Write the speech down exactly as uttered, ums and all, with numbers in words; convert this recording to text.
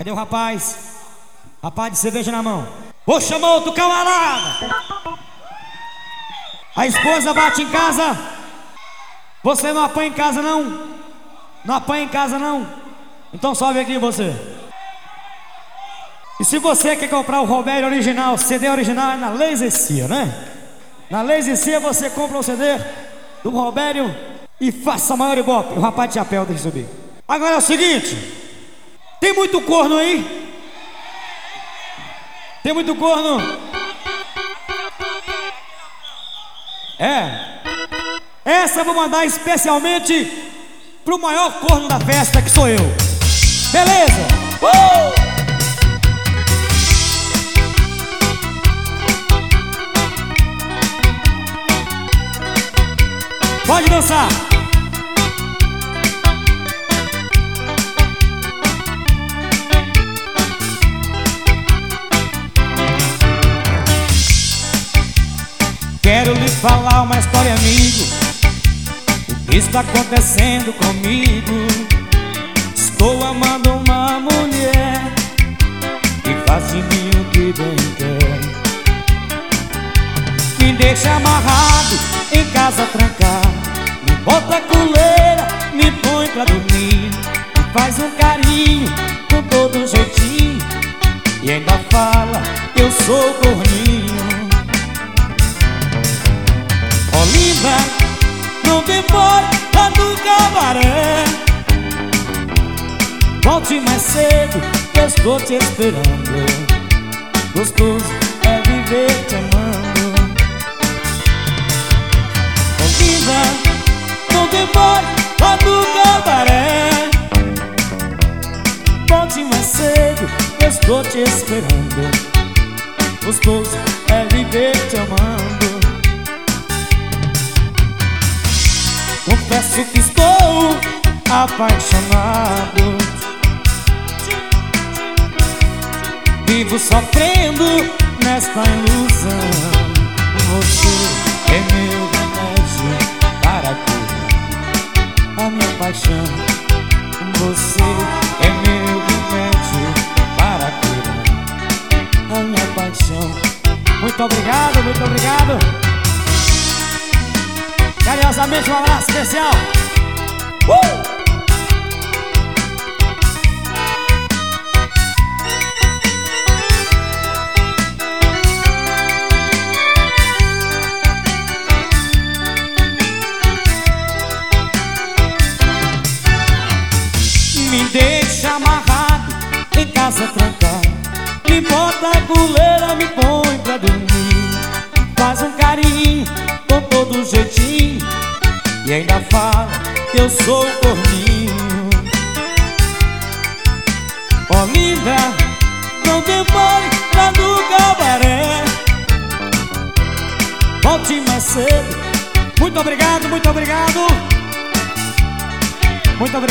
Cadê o rapaz? Rapaz de cerveja na mão. Vou chamar outro camarada. A esposa bate em casa. Você não apanha em casa não? Não apanha em casa não? Então sobe aqui você. E se você quer comprar o Robério original, C D original é na Laser Cia, né? Na Laser Cia você compra o C D do Robério e faça maior ibope. O rapaz de chapéu tem que subir. Agora é o seguinte, tem muito corno aí? Tem muito corno? É. Essa eu vou mandar especialmente pro maior corno da festa, que sou eu. Beleza? Uh! Pode dançar. Quero lhe falar uma história, amigo. O que está acontecendo comigo? Estou amando uma mulher que faz de mim o que bem quer. Me deixa amarrado, em casa trancado, me bota a coleira, me põe pra dormir, me faz um carinho com todo jeitinho e ainda fala que eu sou corninho. Ó linda, não demore lá no cabaré, volte mais cedo que eu estou te esperando. Gostoso é viver te amando. Ó linda, não demore lá no cabaré, volte mais cedo que eu estou te esperando. Gostoso é viver te amando. Confesso que estou apaixonado, vivo sofrendo nesta ilusão. Você é meu remédio para curar a minha paixão. Você é meu remédio para curar a minha paixão. Muito obrigado, muito obrigado. Carinhosamente um abraço especial. uh! Me deixa amarrado, em casa trancado, me bota a coleira, me põe pra dormir, faz um carinho com todo jeitinho e ainda fala que eu sou corninho. Ó linda, não demore lá no cabaré, volte mais cedo. Muito obrigado, muito obrigado. Muito obrigado.